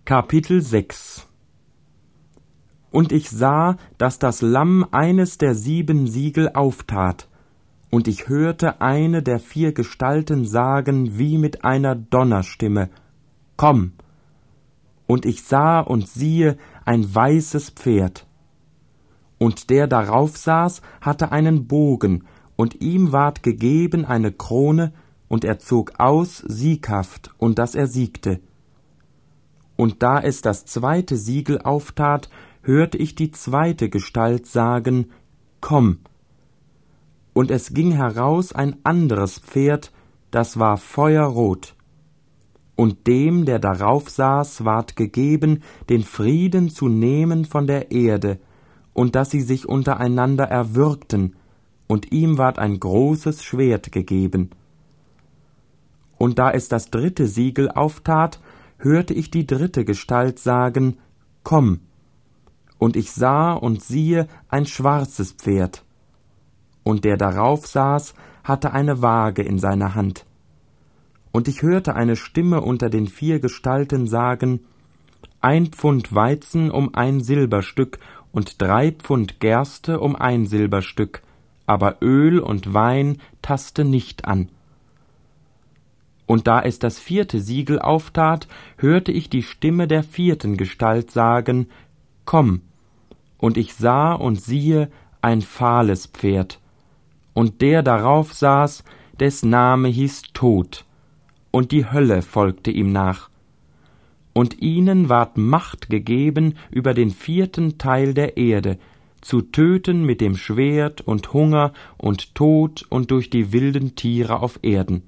Kapitel 6. Und ich sah, dass das Lamm eines der 7 Siegel auftat, und ich hörte eine der 4 Gestalten sagen wie mit einer Donnerstimme: Komm! Und ich sah und siehe ein weißes Pferd. Und der darauf saß, hatte einen Bogen, und ihm ward gegeben eine Krone, und er zog aus sieghaft, und dass er siegte. Und da es das 2. Siegel auftat, hörte ich die 2. Gestalt sagen: Komm! Und es ging heraus ein anderes Pferd, das war feuerrot. Und dem, der darauf saß, ward gegeben, den Frieden zu nehmen von der Erde, und dass sie sich untereinander erwürgten, und ihm ward ein großes Schwert gegeben. Und da es das 3. Siegel auftat, hörte ich die 3. Gestalt sagen: Komm! Und ich sah und siehe ein schwarzes Pferd. Und der darauf saß, hatte eine Waage in seiner Hand. Und ich hörte eine Stimme unter den 4 Gestalten sagen: 1 Pfund Weizen um 1 Silberstück und 3 Pfund Gerste um 1 Silberstück, aber Öl und Wein taste nicht an. Und da es das 4. Siegel auftat, hörte ich die Stimme der 4. Gestalt sagen: Komm! Und ich sah und siehe ein fahles Pferd. Und der darauf saß, des Name hieß Tod, und die Hölle folgte ihm nach. Und ihnen ward Macht gegeben über den 4. Teil der Erde, zu töten mit dem Schwert und Hunger und Tod und durch die wilden Tiere auf Erden.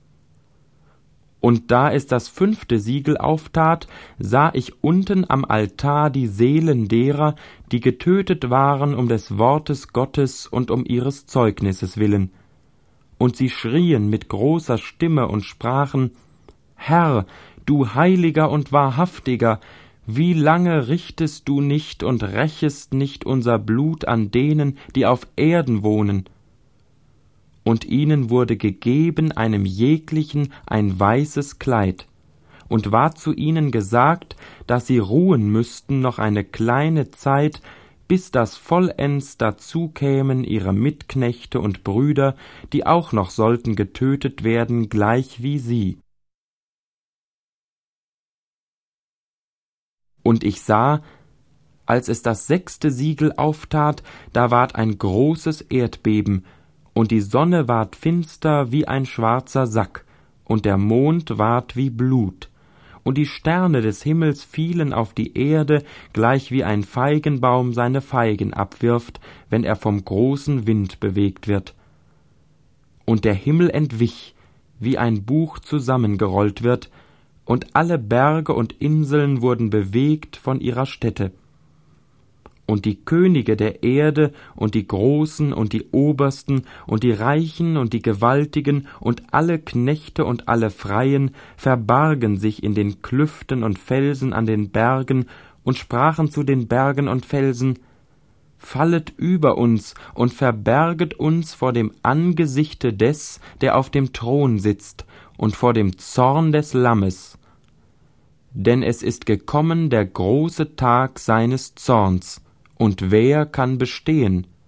Und da es das 5. Siegel auftat, sah ich unten am Altar die Seelen derer, die getötet waren um des Wortes Gottes und um ihres Zeugnisses willen. Und sie schrien mit großer Stimme und sprachen: Herr, du Heiliger und Wahrhaftiger, wie lange richtest du nicht und rächest nicht unser Blut an denen, die auf Erden wohnen? Und ihnen wurde gegeben einem jeglichen ein weißes Kleid, und ward zu ihnen gesagt, dass sie ruhen müssten noch eine kleine Zeit, bis das vollends dazu kämen ihre Mitknechte und Brüder, die auch noch sollten getötet werden, gleich wie sie. Und ich sah, als es das 6. Siegel auftat, da ward ein großes Erdbeben, und die Sonne ward finster wie ein schwarzer Sack, und der Mond ward wie Blut, und die Sterne des Himmels fielen auf die Erde, gleich wie ein Feigenbaum seine Feigen abwirft, wenn er vom großen Wind bewegt wird. Und der Himmel entwich, wie ein Buch zusammengerollt wird, und alle Berge und Inseln wurden bewegt von ihrer Stätte. Und die Könige der Erde und die Großen und die Obersten und die Reichen und die Gewaltigen und alle Knechte und alle Freien verbargen sich in den Klüften und Felsen an den Bergen und sprachen zu den Bergen und Felsen: Fallet über uns und verberget uns vor dem Angesichte des, der auf dem Thron sitzt, und vor dem Zorn des Lammes. Denn es ist gekommen der große Tag seines Zorns, und wer kann bestehen?